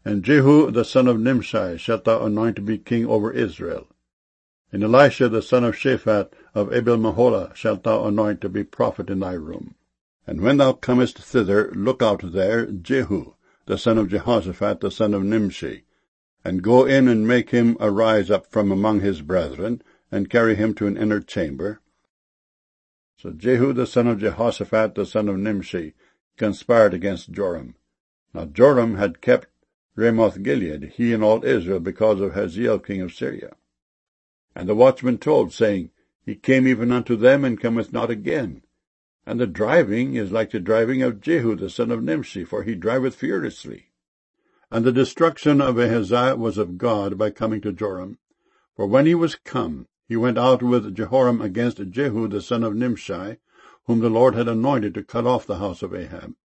And Jehu the son of Nimshi shalt thou anoint to be king over Israel. And Elisha the son of Shaphat of Abel-Meholah shalt thou anoint to be prophet in thy room. And when thou comest thither, look out there Jehu the son of Jehoshaphat the son of Nimshi, and go in and make him arise up from among his brethren, and carry him to an inner chamber. So Jehu the son of Jehoshaphat the son of Nimshi conspired against Joram. Now Joram had kept Ramoth-Gilead, he and all Israel, because of Hazael king of Syria. And the watchman told, saying, He came even unto them, and cometh not again. And the driving is like the driving of Jehu the son of Nimshi, for he driveth furiously. And the destruction of Ahaziah was of God by coming to Joram. For when he was come, he went out with Jehoram against Jehu the son of Nimshi, whom the Lord had anointed to cut off the house of Ahab.